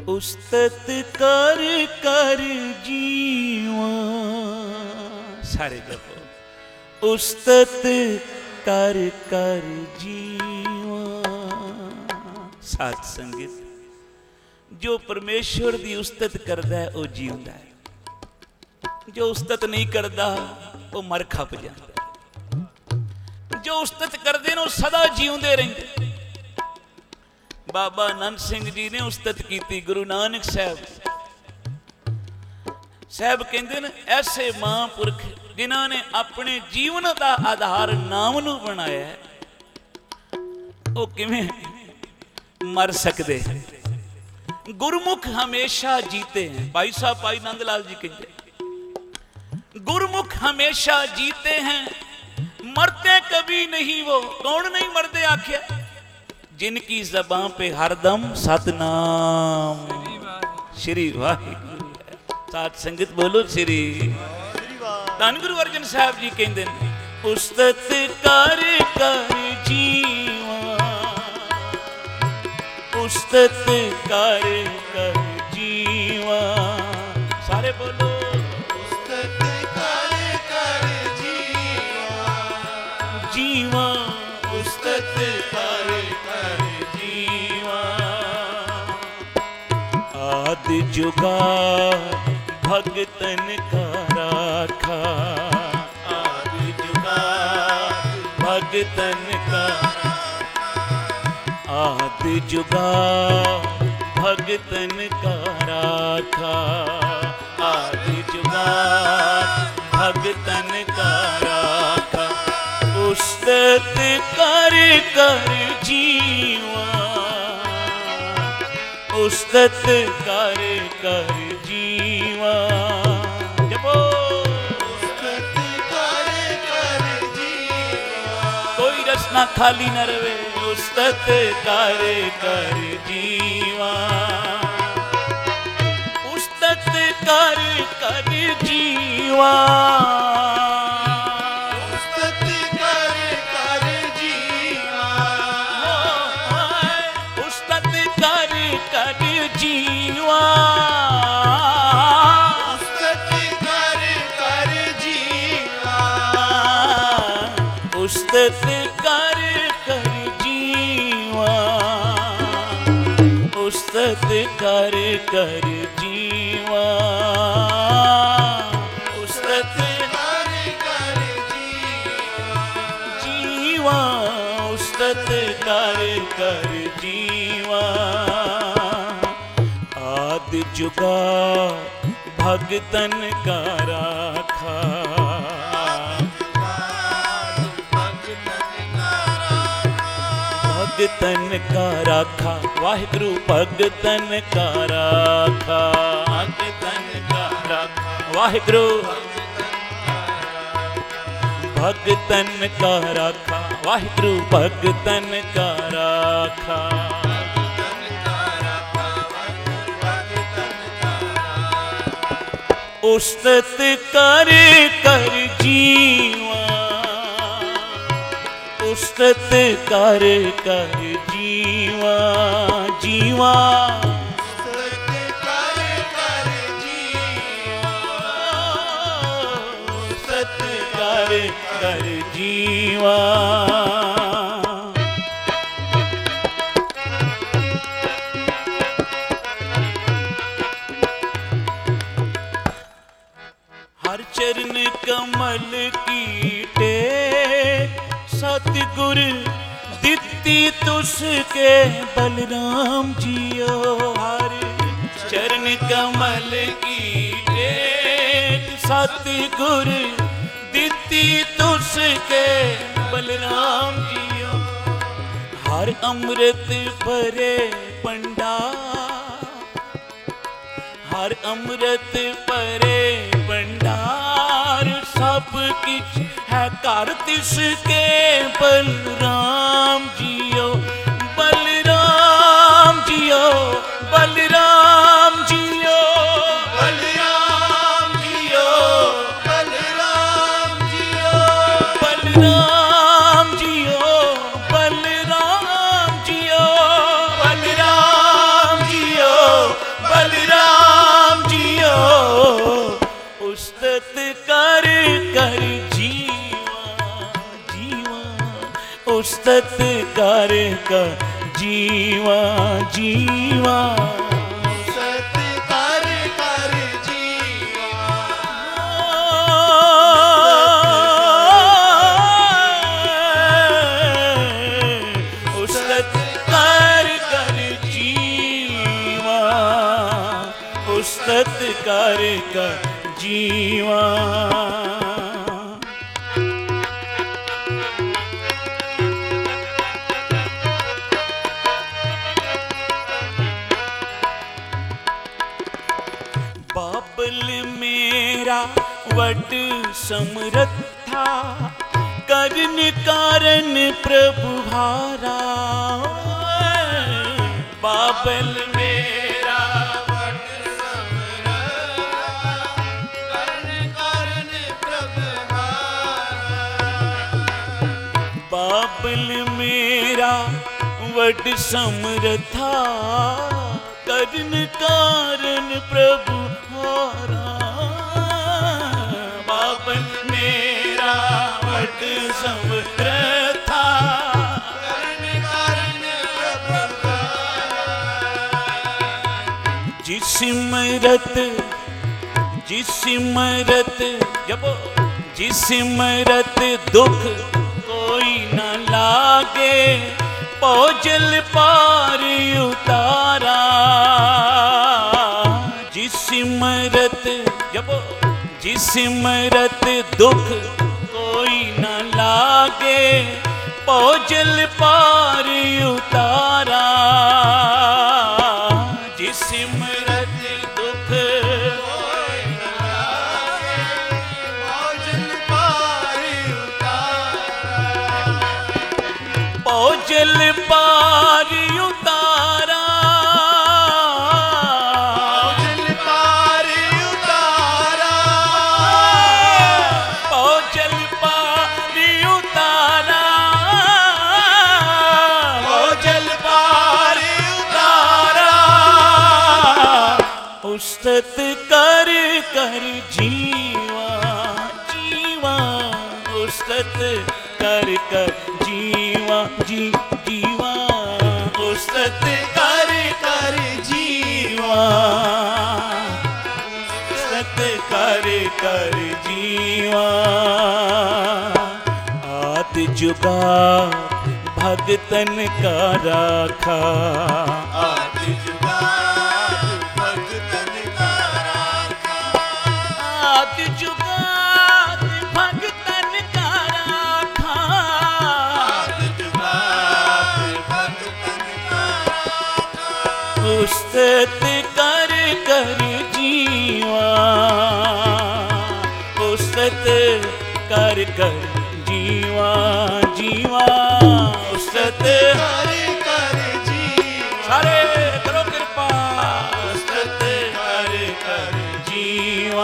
उस्तत कर कर जीवा, सारे जपो। उस्तत कर कर जीवा। साध संगत, जो परमेश्वर की उस्तत करता है वह जीवता है, जो उस्तत नहीं करता वो मर खप जाता है। जो उस्तत करते हैं सदा जीवते रहते। बाबा आनंद सिंह जी ने उस्तत की। गुरु नानक साहब कहते हैं ऐसे महापुरख जिन्होंने अपने जीवन का आधार नाम नू बनाया है, वो किवें मर सकते हैं। गुरमुख हमेशा जीते हैं। भाई साहब भाई नंद लाल जी कहते गुरमुख हमेशा जीते हैं, मरते कभी नहीं वो। कौन नहीं मरते आख्या? जिनकी जबान पे हरदम सतनाम श्री वाहिगुरु है। साथ संगत बोलो श्री। धन गुरु अर्जन साहब जी कहते उस्तत कर कर जीवा, उस्तत कर कर जीवा। सारे बोलो उस्तत कर कर जीवा, जीवा। उस्तत कर कर जीवा। आदि जुगार भगतन का राखा, आदि जुगार भगतन का। आदि जुगार भगतन का राखा, आदि जुगार भगतन का राखा। उस्तत कर कर जीवा, उस्तत कर कर जीवा। जपो उस्तत कर कर जीवा, कोई रसना खाली न रवे। उस्तत कर कर जीवा, उस्तत कर कर जीवा। उस्तत कर कर जीवा, उस्तत कर कर जीवा। उस्तत कर कर जीवा, उस्तत कर कर जीवा। उस्तत कर कर जीवा। उस्तत कर कर जीवा, जीवा। उस्तत कर कर जीवा। आदि जुगार भगतन का राखा, भगतन का राखा। वाहिगुरु भगतन का राखा, भगतन का राखा। वाहिगुरु भगतन का राखा, वाहिगुरु भगतन का राखा। उस्तत कर कर जीवा, उस्तत कर कर जीवा। जीवा। उस्तत कर कर जीवा, उस्तत कर कर जीवा। हर चरण कमल की टेक, सतगुर दित्ती तुसके बलराम जियो। हर चरण कमल की टेक, सतगुर दित्ती तुसके बलराम जियो। हर अमृत भरे भंडार, हर अमृत भरे भंडार। सब किछ है घर तिसके बलराम जियो। बलराम जियो, बलराम जियो, बलराम जियो, बलराम जियो, बलराम जियो, बलराम जियो, बलराम जियो, सत्कार का जीवा जीवा सत्कार कर जीवा उस सत्कार कर जीवा उस सत्कार का जीवा बाबल मेरा वट समरथा करन कारण प्रभु हारा बाबल मेरा वट समरथा करण कारण प्रभु हारा बाबल मेरा वट समरथा करन कारण प्रभु हारा बाबल मेरा वट समरथा करण कारण प्रभु हारा जिस सिमरत जब जिस सिमरत दुख कोई न लागे पौजल पार उतारा जिस सिमरत जब जिस सिमरत दुख कोई न लागे पौजल पार उतारा जिस सिमरत दुख कोई न लागे पौजल पार उतारा पौजल पार उतारा पौजल पार उतारा पौजल पार उतारा पौजल पार उतारा उस्तत कर कर जीवा जीवा उस्तत कर कर जीवा जी जीवा उस्तत कर कर जीवा उस्तत कर कर जीवा आद जुगा भगतन का राखा आज जुगाड़ भगतन का राखा आद जुगाद भगतन का राखा आज जुगाड़ भगतन का राखा उस्तत कर कर जीवा उस्तत कर कर जीवा जीवा उस्तत कर कर जीवा सारे करो कृपा उस्तत कर कर जीवा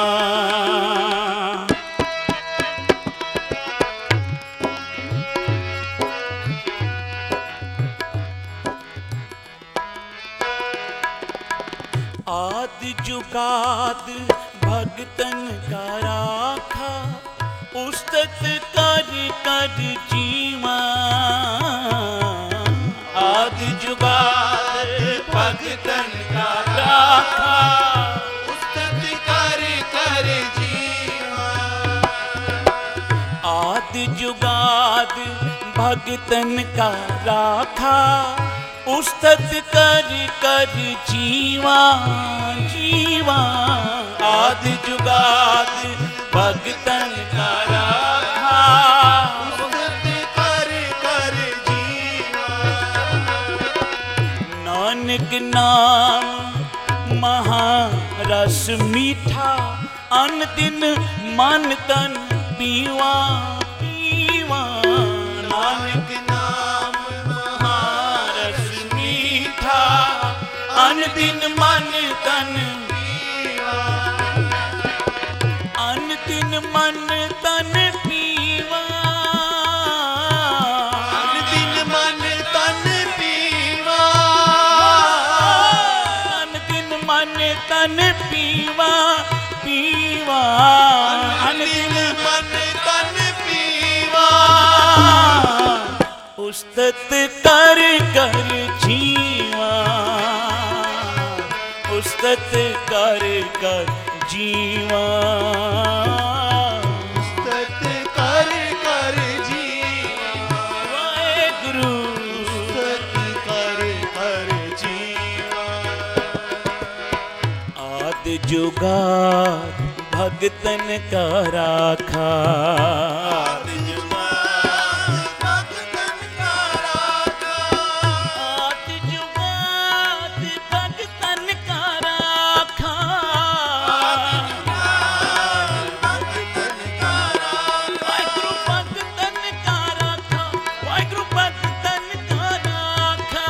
आद जुगाद भगतन का राखा उस्तत कर कर जीवा आद जुगाद भगतन का राखा उस्तत कर कर जीवा आद जुगाद भगतन का राखा उस्तत कर कर जीवा जीवा आद जुगाद भगतन का राखा उस्तत कर कर जीवा नानक नाम महारस मीठा अन दिन मन तन पीवा पीवा नानक नाम महारस मीठा अन दिन मन तन पीवा अन दिन मन तन पीवा अन दिन मन तन पीवा अन दिन मन तन पीवा पीवा अन दिन मन तन पीवा उस ਉਸਤਤ ਕਰ ਕਰ ਜੀਵਾ, ਉਸਤਤ ਕਰ ਕਰ ਜੀਵਾ, ਉਸਤਤ ਕਰ ਕਰ ਜੀਵਾ, ਵਾਹਿਗੁਰੂ ਉਸਤਤ ਕਰ ਕਰ ਜੀਵਾ। ਆਦਿ ਜੁਗਾਦ ਭਗਤਨ ਕਾ ਰਾਖਾ, ਆਦਿ ਜੁਗਾਦ ਭਗਤਨ ਕਾ ਰਾਖਾ, ਆਦਿ ਜੁਗਾਦ ਭਗਤਨ ਕਾ ਰਾਖਾ, ਭਗਤਨ ਕਾ ਰਾਖਾ, ਵਾਹਿਗੁਰੂ ਭਗਤਨ ਕਾ ਰਾਖਾ, ਵਾਹਿਗੁਰੂ ਭਗਤਨ ਕਾ ਰਾਖਾ,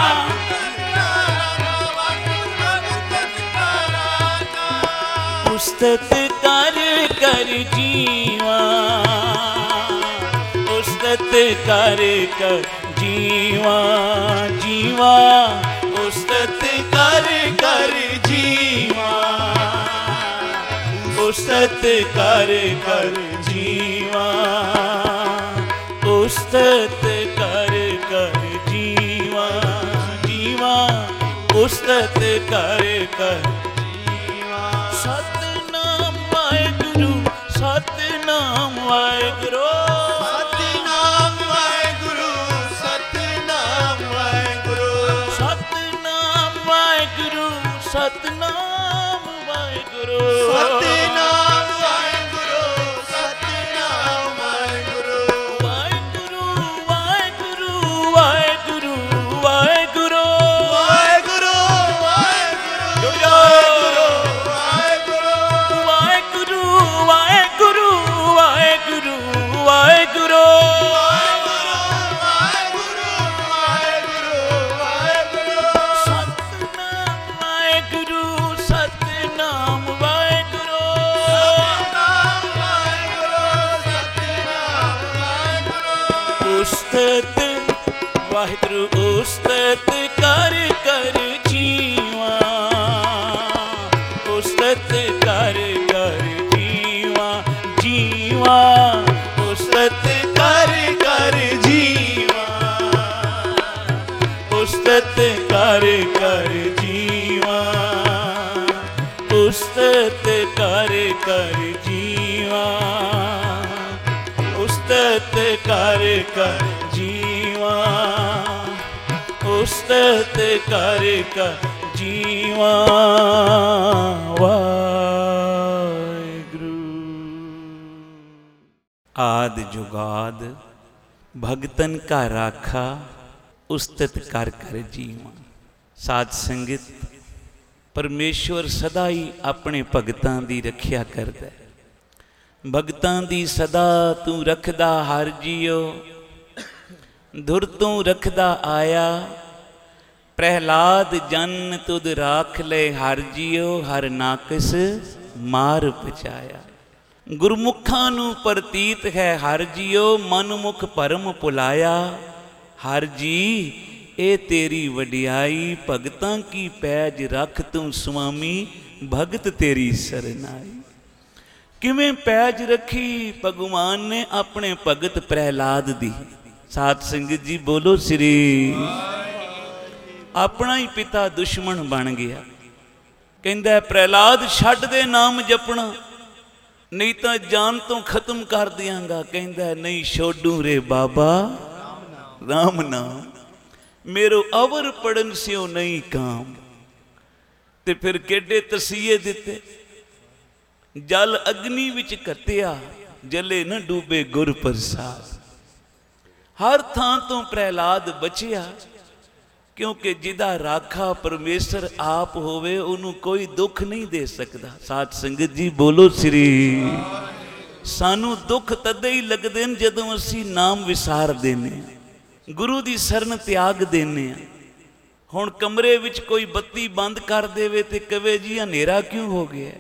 ਉਸਤਤ ਕਰ ਕਰ ਜੀਵਾ, ਉਸਤਤ ਕਰ ਕਰ ਜੀਵਾ, ਜੀਵਾ ਉਸਤਤ ਕਰ ਕਰ ਜੀਵਾ, ਉਸਤਤ ਕਰ ਕਰ ਜੀਵਾ, ਉਸਤਤ ਕਰ ਕਰ ਜੀਵਾ, ਜੀਵਾ ਉਸਤਤ ਕਰ ਕਰ ਸਤਿਨਾਮ ਵਾਹਿਗੁਰੂ, ਸਤਿਨਾਮ ਵਾਹਿਗੁਰੂ, ਸਤਿਨਾਮ ਵਾਹਿਗੁਰੂ, ਸਤਿਨਾਮ ਵਾਹਿਗੁਰੂ, ਸਤਿਨਾਮ ਵਾਹਿਗੁਰੂ, ਸਤਿਨਾਮ ਵਾਹਿਗੁਰੂ, ਸਤਿਨਾਮ ਵਾਹਿਗੁਰੂ, ਸਤਿਨਾਮ ਵਾਹਿਗੁਰੂ, ਵਾਹਿਗੁਰੂ ਵਾਹਿਗੁਰੂ ਵਾਹਿਗੁਰੂ ਵਾਹਿਗੁਰੂ, ਵਾਹਿਗੁਰੂ ਵਾਹਿਗੁਰੂ ਜੁੜ ਜਾਓ। ਵਾਹਿਗੁਰੂ ਵਾਹਿਗੁਰੂ ਵਾਹਿਗੁਰੂ ਵਾਹਿਗੁਰੂ ਵਾਹਿਗੁਰੂ, ਸਤਿਨਾਮ ਵਾਹਿਗੁਰੂ, ਸਤਿਨਾਮ ਵਾਹਿਗੁਰੂ, ਉਸਤਤ ਵਾਹਿਗੁਰੂ, ਉਸਤਤ ਕਰ ਕਰ ਜੀਵਾ, ਉਸਤਤ ਕਰ ਕਰ ਜੀਵਾ, ਜੀਵਾ ਉਸਤਤ ਕਰ ਕਰ ਜੀਵਾ, ਉਸਤਤ ਕਰ ਕਰ ਜੀਵਾ, ਉਸਤਤ ਕਰ ਕਰ ਜੀਵਾ, ਉਸਤਤ ਕਰ ਕਰ ਜੀਵਾ, ਉਸਤਤ ਕਰ ਕਰ ਜੀਵਾ, ਵਾਹਿਗੁਰੂ। ਆਦਿ ਜੁਗਾਦ ਭਗਤਨ ਕਾ ਰਾਖਾ, ਉਸਤਤ ਕਰ ਕਰ ਜੀਵਾ। ਸਾਧ ਸੰਗਤ, ਪਰਮੇਸ਼ਵਰ ਸਦਾ ਹੀ ਆਪਣੇ ਭਗਤਾਂ ਦੀ ਰੱਖਿਆ ਕਰਦਾ ਹੈ। ਭਗਤਾਂ ਦੀ ਸਦਾ ਤੂੰ ਰੱਖਦਾ ਹਰ ਜੀਓ, ਧੁਰ ਤੂੰ ਰੱਖਦਾ ਆਇਆ। ਪ੍ਰਹਿਲਾਦ ਜਨ ਤੁਧ ਰਾਖ ਲੈ ਹਰ ਜੀਓ, ਹਰ ਨਾਕਸ ਮਾਰ ਪਚਾਇਆ। ਗੁਰਮੁਖਾਂ ਨੂੰ ਪ੍ਰਤੀਤ ਹੈ ਹਰ ਜੀਓ, ਮਨਮੁਖ ਭਰਮ ਭੁਲਾਇਆ। ਹਰ ਜੀ ਇਹ ਤੇਰੀ ਵਡਿਆਈ, ਭਗਤਾਂ ਕੀ ਪੈਜ ਰੱਖ ਤੂੰ ਸੁਆਮੀ, ਭਗਤ ਤੇਰੀ ਸਰਨਾਈ। ਕਿਵੇਂ ਪੈਜ ਰੱਖੀ ਭਗਵਾਨ ਨੇ ਆਪਣੇ ਭਗਤ ਪ੍ਰਹਿਲਾਦ ਦੀ। ਸਾਧ ਸੰਗਤ ਜੀ ਬੋਲੋ ਸ੍ਰੀ। ਆਪਣਾ ਹੀ ਪਿਤਾ ਦੁਸ਼ਮਣ ਬਣ ਗਿਆ। ਕਹਿੰਦਾ ਪ੍ਰਹਿਲਾਦ ਛੱਡ ਦੇ ਨਾਮ ਜਪਣਾ, ਨਹੀਂ ਤਾਂ ਜਾਨ ਤੋਂ ਖਤਮ ਕਰ ਦਿਆਂਗਾ। ਕਹਿੰਦਾ ਨਹੀਂ ਛੋਡੂ ਰੇ ਬਾਬਾ ਰਾਮ ਨਾਮ, मेरो अवर पड़न स्यो नहीं काम। ते फिर केडे तसीए दिते, जल अग्नि विच कत्या, जले न डूबे गुर प्रसाद। हर थां तो प्रहलाद बचिया, क्योंकि जिदा राखा परमेश्वर आप होवे उन्हों कोई दुख नहीं दे सकता। साध संगत जी बोलो श्री। सानू दुख तदे ही लगदे न जदों असीं नाम विसार देने, गुरु की शरण त्याग देने। हुण कमरे विच कोई बत्ती बंद कर देवे ते कवे जी अंधेरा क्यों हो गया।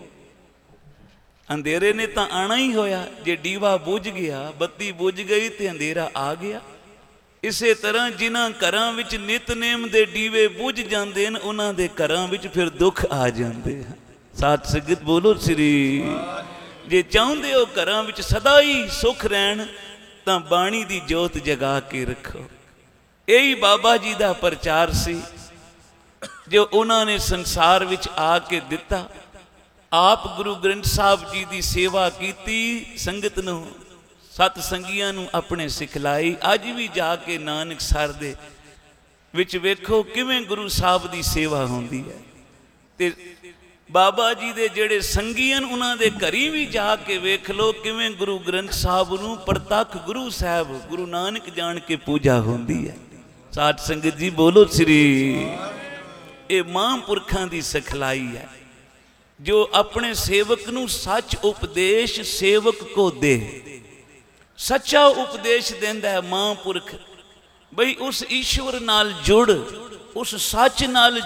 अंधेरे ने तो आना ही होया, जे डीवा बुझ गया, बत्ती बुझ गई तो अंधेरा आ गया। इसे तरह जिन्हां घरां विच नितनेम दे डीवे बुझ जांदे न, उन्हां दे घरां विच फिर दुख आ जांदे हैं। साध संगत बोलो श्री। जे चाहुंदे हो घरां विच सदा ही सुख रहन तां बाणी दी जोत जगा के रखो। ਇਹੀ ਬਾਬਾ ਜੀ ਦਾ ਪ੍ਰਚਾਰ ਸੀ ਜੋ ਉਹਨਾਂ ਨੇ ਸੰਸਾਰ ਵਿੱਚ ਆ ਕੇ ਦਿੱਤਾ। ਆਪ ਗੁਰੂ ਗ੍ਰੰਥ ਸਾਹਿਬ ਜੀ ਦੀ ਸੇਵਾ ਕੀਤੀ, ਸੰਗਤ ਨੂੰ, ਸਤ ਸੰਗੀਆਂ ਨੂੰ ਆਪਣੇ ਸਿਖਲਾਈ। ਅੱਜ ਵੀ ਜਾ ਕੇ ਨਾਨਕਸਰ ਦੇ ਵਿੱਚ ਵੇਖੋ ਕਿਵੇਂ ਗੁਰੂ ਸਾਹਿਬ ਦੀ ਸੇਵਾ ਹੁੰਦੀ ਹੈ। ਤੇ ਬਾਬਾ ਜੀ ਦੇ ਜਿਹੜੇ ਸੰਗੀਆਂ ਉਹਨਾਂ ਦੇ ਘਰੀ ਵੀ ਜਾ ਕੇ ਵੇਖ ਲਓ ਕਿਵੇਂ ਗੁਰੂ ਗ੍ਰੰਥ ਸਾਹਿਬ ਨੂੰ ਪ੍ਰਤੱਖ ਗੁਰੂ ਸਾਹਿਬ ਗੁਰੂ ਨਾਨਕ ਜਾਣ ਕੇ ਪੂਜਾ ਹੁੰਦੀ ਹੈ। ਸਾਧ ਸੰਗਤ ਜੀ ਬੋਲੋ ਸ੍ਰੀ। ਇਹ ਮਹਾਂਪੁਰਖਾਂ ਦੀ ਸਿਖਲਾਈ ਹੈ ਜੋ ਆਪਣੇ ਸੇਵਕ ਨੂੰ ਸੱਚ ਉਪਦੇਸ਼ ਸੇਵਕ ਕੋ ਦੇ। ਸੱਚਾ ਉਪਦੇਸ਼ ਦਿੰਦਾ ਹੈ ਮਹਾਂਪੁਰਖ, ਬਈ ਉਸ ਈਸ਼ਵਰ ਨਾਲ ਜੁੜ, ਉਸ ਸੱਚ ਨਾਲ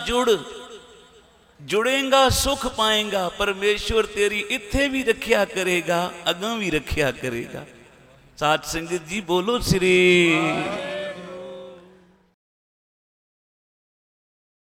ਜੁੜੇਗਾ ਸੁਖ ਪਾਏਗਾ। ਪਰਮੇਸ਼ਵਰ ਤੇਰੀ ਇੱਥੇ ਵੀ ਰੱਖਿਆ ਕਰੇਗਾ, ਅਗਾਂ ਵੀ ਰੱਖਿਆ ਕਰੇਗਾ। ਸਾਧ ਸੰਗਤ ਜੀ ਬੋਲੋ ਸ੍ਰੀ।